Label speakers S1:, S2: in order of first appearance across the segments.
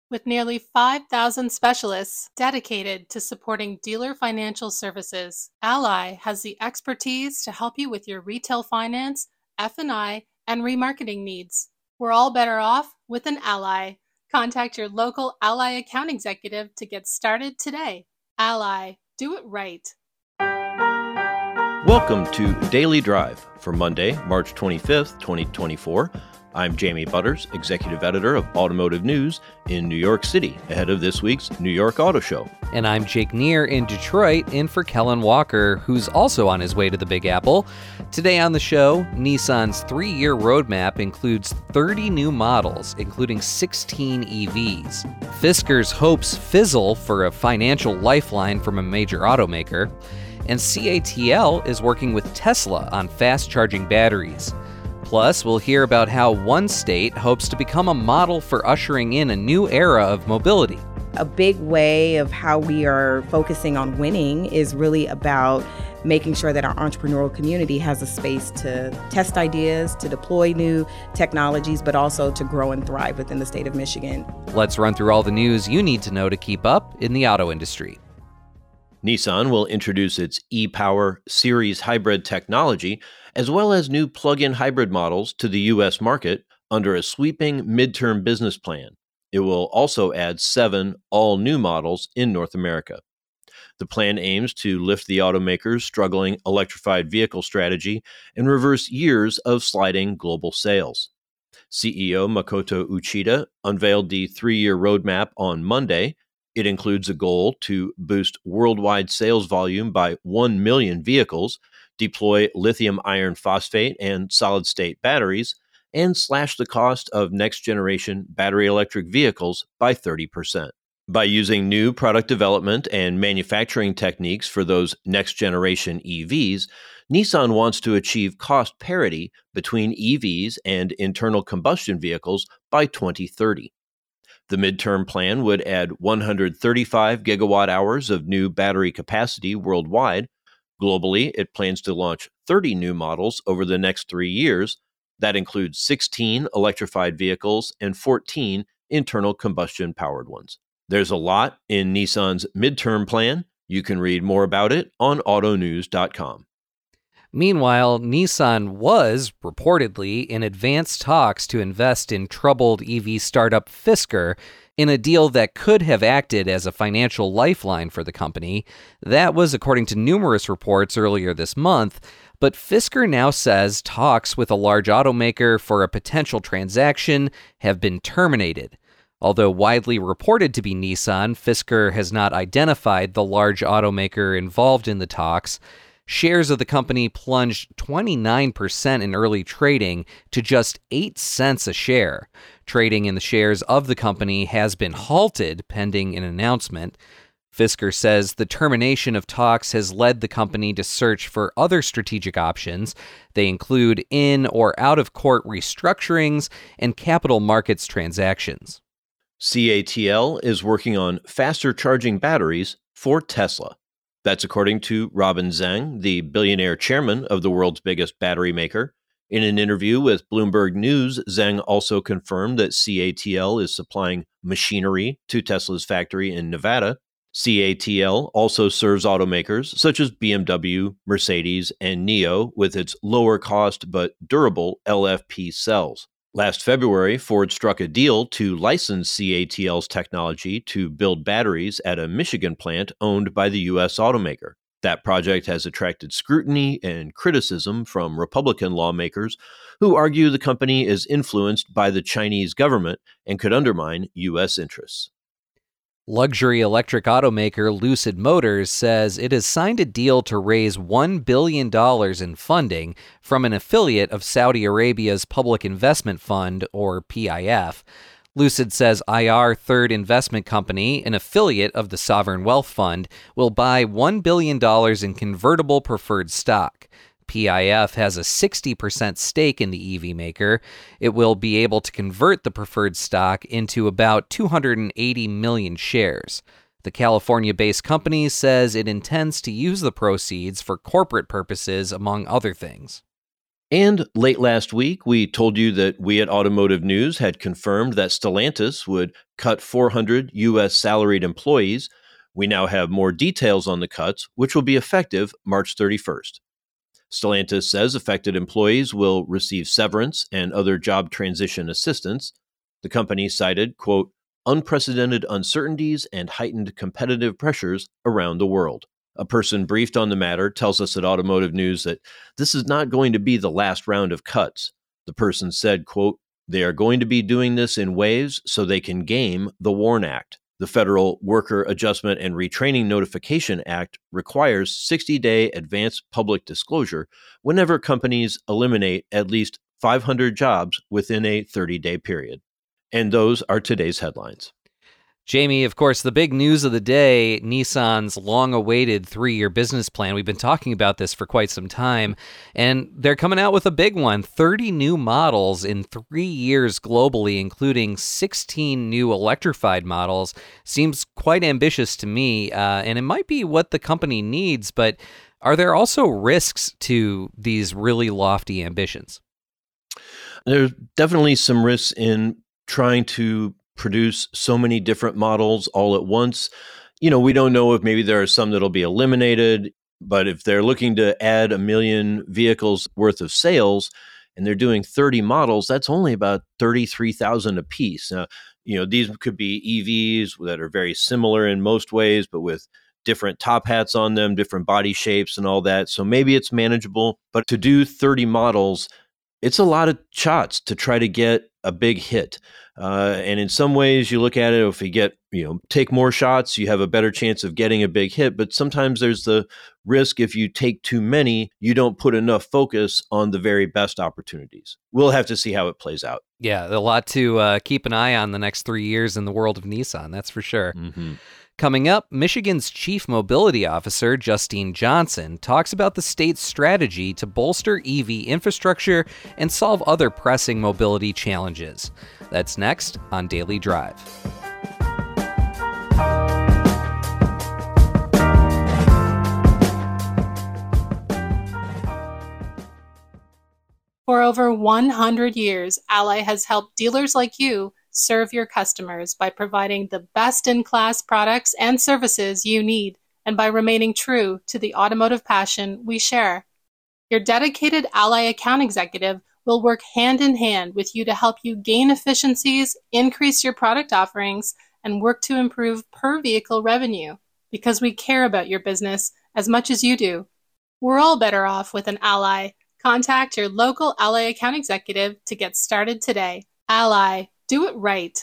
S1: With nearly 5,000 specialists dedicated to supporting dealer financial services, Ally has the expertise to help you with your retail finance, F&I, and remarketing needs. We're all better off with an Ally. Contact your local Ally account executive to get started today. Ally, do it right.
S2: Welcome to Daily Drive for Monday, March 25th, 2024. I'm Jamie Butters, Executive Editor of Automotive News in New York City, ahead of this week's New York Auto Show.
S3: And I'm Jake Neer in Detroit, in for Kellen Walker, who's also on his way to the Big Apple. Today on the show, Nissan's 3-year roadmap includes 30 new models, including 16 EVs. Fisker's hopes fizzle for a financial lifeline from a major automaker. And CATL is working with Tesla on fast-charging batteries. Plus, we'll hear about how one state hopes to become a model for ushering in a new era of mobility.
S4: A big way of how we are focusing on winning is really about making sure that our entrepreneurial community has a space to test ideas, to deploy new technologies, but also to grow and thrive within the state of Michigan.
S3: Let's run through all the news you need to know to keep up in the auto industry.
S2: Nissan will introduce its e-Power Series hybrid technology, as well as new plug-in hybrid models to the U.S. market under a sweeping midterm business plan. It will also add 7 all-new models in North America. The plan aims to lift the automaker's struggling electrified vehicle strategy and reverse years of sliding global sales. CEO Makoto Uchida unveiled the 3-year roadmap on Monday. It includes a goal to boost worldwide sales volume by 1 million vehicles, deploy lithium iron phosphate and solid-state batteries, and slash the cost of next-generation battery electric vehicles by 30%. By using new product development and manufacturing techniques for those next-generation EVs, Nissan wants to achieve cost parity between EVs and internal combustion vehicles by 2030. The midterm plan would add 135 gigawatt hours of new battery capacity worldwide. Globally, it plans to launch 30 new models over the next 3 years. That includes 16 electrified vehicles and 14 internal combustion powered ones. There's a lot in Nissan's midterm plan. You can read more about it on autonews.com.
S3: Meanwhile, Nissan was reportedly in advanced talks to invest in troubled EV startup Fisker in a deal that could have acted as a financial lifeline for the company. That was according to numerous reports earlier this month, but Fisker now says talks with a large automaker for a potential transaction have been terminated. Although widely reported to be Nissan, Fisker has not identified the large automaker involved in the talks. Shares of the company plunged 29% in early trading to just 8 cents a share. Trading in the shares of the company has been halted pending an announcement. Fisker says the termination of talks has led the company to search for other strategic options. They include in or out-of-court restructurings and capital markets transactions.
S2: CATL is working on faster charging batteries for Tesla. That's according to Robin Zeng, the billionaire chairman of the world's biggest battery maker. In an interview with Bloomberg News, Zeng also confirmed that CATL is supplying machinery to Tesla's factory in Nevada. CATL also serves automakers such as BMW, Mercedes, and NIO with its lower cost but durable LFP cells. Last February, Ford struck a deal to license CATL's technology to build batteries at a Michigan plant owned by the U.S. automaker. That project has attracted scrutiny and criticism from Republican lawmakers who argue the company is influenced by the Chinese government and could undermine U.S. interests.
S3: Luxury electric automaker Lucid Motors says it has signed a deal to raise $1 billion in funding from an affiliate of Saudi Arabia's Public Investment Fund, or PIF. Lucid says IR Third Investment Company, an affiliate of the Sovereign Wealth Fund, will buy $1 billion in convertible preferred stock. PIF has a 60% stake in the EV maker. It will be able to convert the preferred stock into about 280 million shares. The California-based company says it intends to use the proceeds for corporate purposes, among other things.
S2: And late last week, we told you that we at Automotive News had confirmed that Stellantis would cut 400 U.S. salaried employees. We now have more details on the cuts, which will be effective March 31st. Stellantis says affected employees will receive severance and other job transition assistance. The company cited, quote, unprecedented uncertainties and heightened competitive pressures around the world. A person briefed on the matter tells us at Automotive News that this is not going to be the last round of cuts. The person said, quote, they are going to be doing this in waves so they can game the WARN Act. The Federal Worker Adjustment and Retraining Notification Act requires 60-day advance public disclosure whenever companies eliminate at least 500 jobs within a 30-day period. And those are today's headlines.
S3: Jamie, of course, the big news of the day, Nissan's long-awaited 3-year business plan. We've been talking about this for quite some time, and they're coming out with a big one, 30 new models in 3 years globally, including 16 new electrified models. Seems quite ambitious to me, and it might be what the company needs, but are there also risks to these really lofty ambitions?
S2: There's definitely some risks in trying to produce so many different models all at once. We don't know if maybe there are some that'll be eliminated, but if they're looking to add 1 million vehicles worth of sales and they're doing 30 models, that's only about 33,000 a piece. These could be EVs that are very similar in most ways, but with different top hats on them, different body shapes and all that. So maybe it's manageable, but to do 30 models, it's a lot of shots to try to get a big hit. And in some ways, you look at it, if you take more shots, you have a better chance of getting a big hit. But sometimes there's the risk if you take too many, you don't put enough focus on the very best opportunities. We'll have to see how it plays out.
S3: Yeah, a lot to keep an eye on the next 3 years in the world of Nissan, that's for sure.
S2: Mm-hmm.
S3: Coming up, Michigan's Chief Mobility Officer, Justine Johnson, talks about the state's strategy to bolster EV infrastructure and solve other pressing mobility challenges. That's next on Daily Drive.
S1: For over 100 years, Ally has helped dealers like you serve your customers by providing the best-in-class products and services you need, and by remaining true to the automotive passion we share. Your dedicated Ally account executive will work hand in hand with you to help you gain efficiencies, increase your product offerings, and work to improve per-vehicle revenue, because we care about your business as much as you do. We're all better off with an Ally. Contact your local Ally account executive to get started today. Ally. Do it right.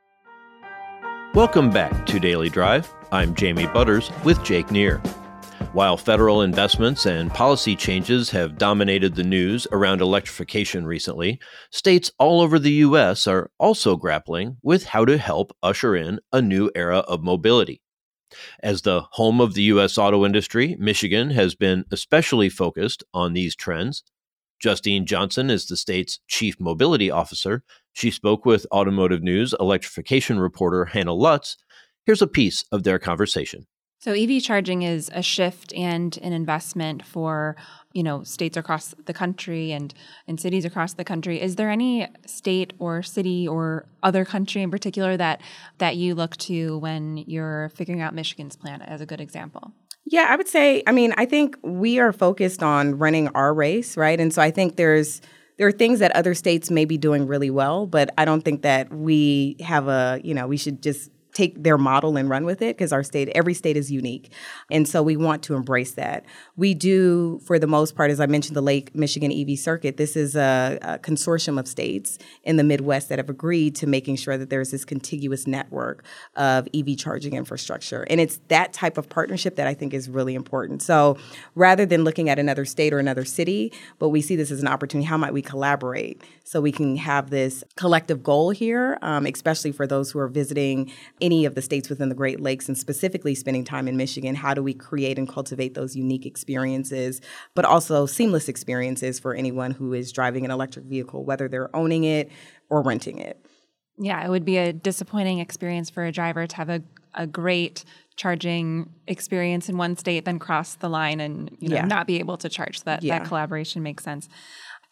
S2: Welcome back to Daily Drive. I'm Jamie Butters with Jake Neer. While federal investments and policy changes have dominated the news around electrification recently, states all over the U.S. are also grappling with how to help usher in a new era of mobility. As the home of the U.S. auto industry, Michigan has been especially focused on these trends. Justine Johnson is the state's Chief Mobility Officer. She spoke with Automotive News electrification reporter Hannah Lutz. Here's a piece of their conversation.
S5: So EV charging is a shift and an investment for, states across the country and in cities across the country. Is there any state or city or other country in particular that you look to when you're figuring out Michigan's plan as a good example?
S4: Yeah, I would say, I think we are focused on running our race, right? And so I think there are things that other states may be doing really well, but I don't think that we have we should just take their model and run with it, because every state is unique. And so we want to embrace that. We do, for the most part, as I mentioned, the Lake Michigan EV Circuit, this is a consortium of states in the Midwest that have agreed to making sure that there's this contiguous network of EV charging infrastructure. And it's that type of partnership that I think is really important. So rather than looking at another state or another city, but we see this as an opportunity, how might we collaborate so we can have this collective goal here, especially for those who are visiting any of the states within the Great Lakes and specifically spending time in Michigan. How do we create and cultivate those unique experiences, but also seamless experiences for anyone who is driving an electric vehicle, whether they're owning it or renting it?
S5: Yeah, it would be a disappointing experience for a driver to have a great charging experience in one state, then cross the line and not be able to charge. So that collaboration makes sense.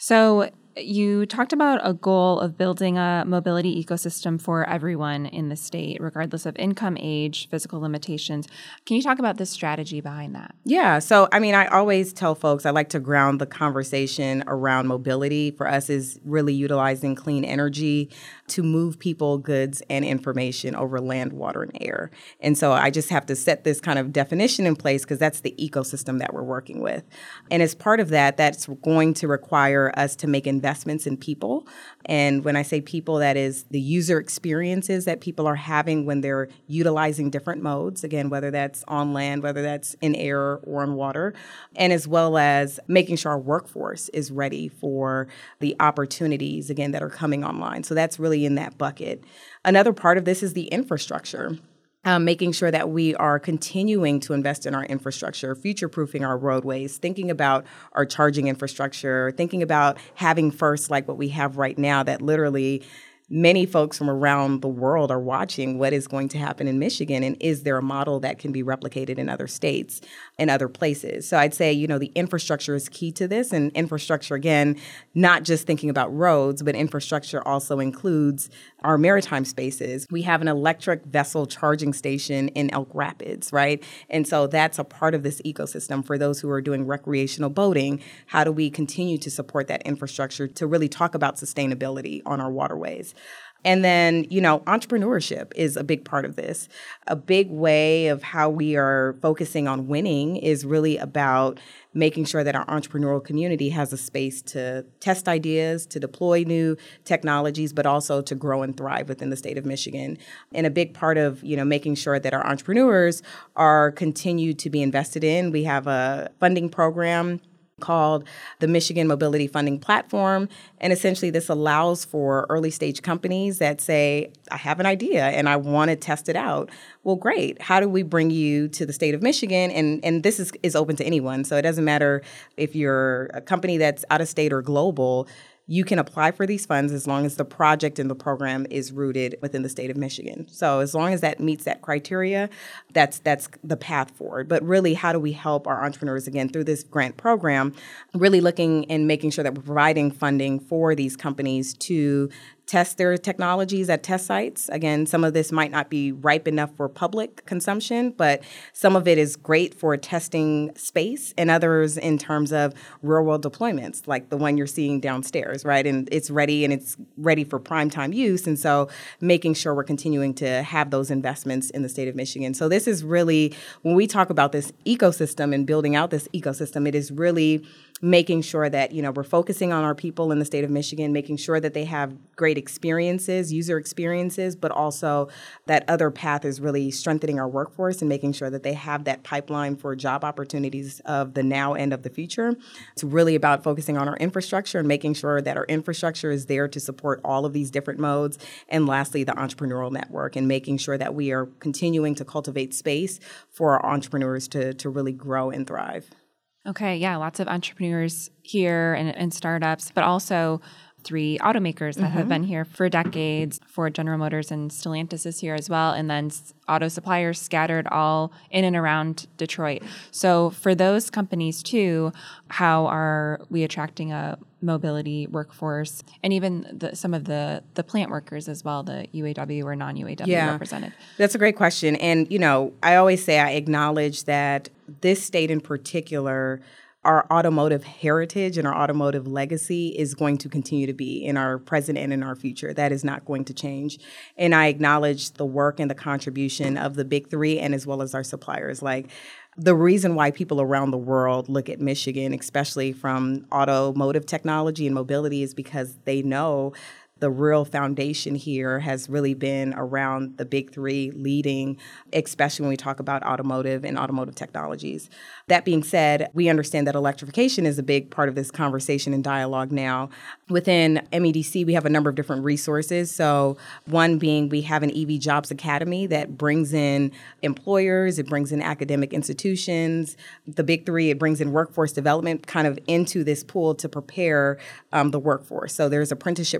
S5: So you talked about a goal of building a mobility ecosystem for everyone in the state, regardless of income, age, physical limitations. Can you talk about the strategy behind that?
S4: Yeah. So, I always tell folks I like to ground the conversation around mobility. For us is really utilizing clean energy to move people, goods, and information over land, water, and air. And so I just have to set this kind of definition in place because that's the ecosystem that we're working with. And as part of that, that's going to require us to make investments in people. And when I say people, that is the user experiences that people are having when they're utilizing different modes, again, whether that's on land, whether that's in air or on water, and as well as making sure our workforce is ready for the opportunities, again, that are coming online. So that's really in that bucket. Another part of this is the infrastructure. Making sure that we are continuing to invest in our infrastructure, future-proofing our roadways, thinking about our charging infrastructure, thinking about having first like what we have right now that literally many folks from around the world are watching what is going to happen in Michigan, and is there a model that can be replicated in other states and other places? So I'd say, the infrastructure is key to this, and infrastructure, again, not just thinking about roads, but infrastructure also includes our maritime spaces. We have an electric vessel charging station in Elk Rapids, right? And so that's a part of this ecosystem for those who are doing recreational boating. How do we continue to support that infrastructure to really talk about sustainability on our waterways? And then, entrepreneurship is a big part of this. A big way of how we are focusing on winning is really about making sure that our entrepreneurial community has a space to test ideas, to deploy new technologies, but also to grow and thrive within the state of Michigan. And a big part of, making sure that our entrepreneurs are continued to be invested in. We have a funding program called the Michigan Mobility Funding Platform. And essentially this allows for early stage companies that say, I have an idea and I want to test it out. Well, great. How do we bring you to the state of Michigan? And this is open to anyone. So it doesn't matter if you're a company that's out of state or global. You can apply for these funds as long as the project and the program is rooted within the state of Michigan. So as long as that meets that criteria, that's the path forward. But really, how do we help our entrepreneurs, again, through this grant program, really looking and making sure that we're providing funding for these companies to test their technologies at test sites. Again, some of this might not be ripe enough for public consumption, but some of it is great for testing space, and others in terms of real-world deployments, like the one you're seeing downstairs, right? And it's ready for prime time use. And so making sure we're continuing to have those investments in the state of Michigan. So this is really, when we talk about this ecosystem and building out this ecosystem, it is really making sure that, we're focusing on our people in the state of Michigan, making sure that they have great experiences, user experiences, but also that other path is really strengthening our workforce and making sure that they have that pipeline for job opportunities of the now and of the future. It's really about focusing on our infrastructure and making sure that our infrastructure is there to support all of these different modes. And lastly, the entrepreneurial network and making sure that we are continuing to cultivate space for our entrepreneurs to really grow and thrive.
S5: Okay, yeah, lots of entrepreneurs here and startups, but also 3 automakers that have been here for decades. Ford, General Motors, and Stellantis is here as well, and then auto suppliers scattered all in and around Detroit. So for those companies too, how are we attracting a mobility workforce, and even some of the plant workers as well, the UAW or non-UAW represented?
S4: That's a great question. And, I always say I acknowledge that this state in particular, our automotive heritage and our automotive legacy is going to continue to be in our present and in our future. That is not going to change. And I acknowledge the work and the contribution of the big 3 and as well as our suppliers. Like, the reason why people around the world look at Michigan, especially from automotive technology and mobility, is because they know the real foundation here has really been around the big 3 leading, especially when we talk about automotive and automotive technologies. That being said, we understand that electrification is a big part of this conversation and dialogue now. Within MEDC, we have a number of different resources. So one being we have an EV Jobs Academy that brings in employers, it brings in academic institutions. The big 3, it brings in workforce development kind of into this pool to prepare the workforce. So there's apprenticeship programs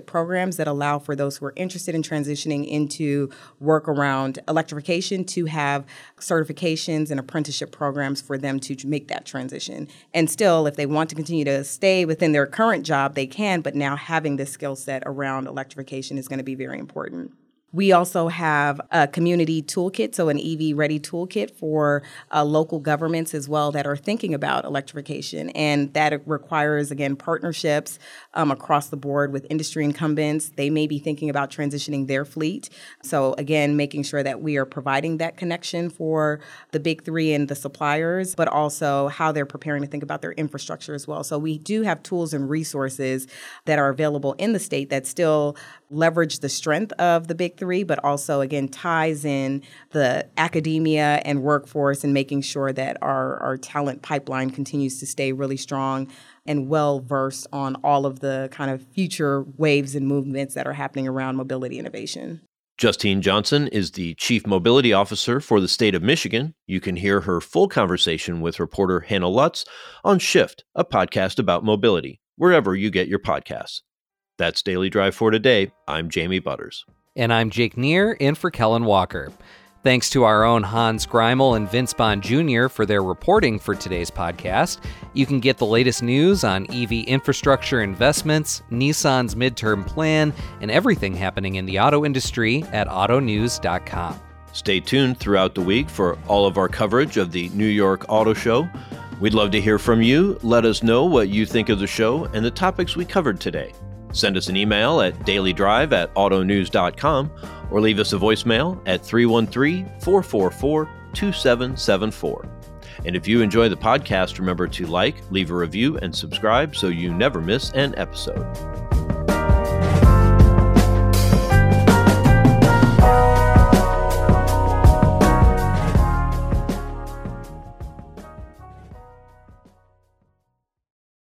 S4: programs that allow for those who are interested in transitioning into work around electrification to have certifications and apprenticeship programs for them to make that transition. And still, if they want to continue to stay within their current job, they can, but now having this skill set around electrification is going to be very important. We also have a community toolkit, so an EV-ready toolkit for local governments as well that are thinking about electrification. And that requires, again, partnerships across the board with industry incumbents. They may be thinking about transitioning their fleet. So, again, making sure that we are providing that connection for the big three and the suppliers, but also how they're preparing to think about their infrastructure as well. So we do have tools and resources that are available in the state that still leverage the strength of the big three, but also, again, ties in the academia and workforce and making sure that our talent pipeline continues to stay really strong and well-versed on all of the kind of future waves and movements that are happening around mobility innovation.
S2: Justine Johnson is the Chief Mobility Officer for the state of Michigan. You can hear her full conversation with reporter Hannah Lutz on Shift, a podcast about mobility, wherever you get your podcasts. That's Daily Drive for today. I'm Jamie Butters.
S3: And I'm Jake Neer, in for Kellen Walker. Thanks to our own Hans Greimel and Vince Bond Jr. for their reporting for today's podcast. You can get the latest news on EV infrastructure investments, Nissan's midterm plan, and everything happening in the auto industry at autonews.com.
S2: Stay tuned throughout the week for all of our coverage of the New York Auto Show. We'd love to hear from you. Let us know what you think of the show and the topics we covered today. Send us an email at dailydrive@autonews.com or leave us a voicemail at 313-444-2774. And if you enjoy the podcast, remember to like, leave a review, and subscribe so you never miss an episode.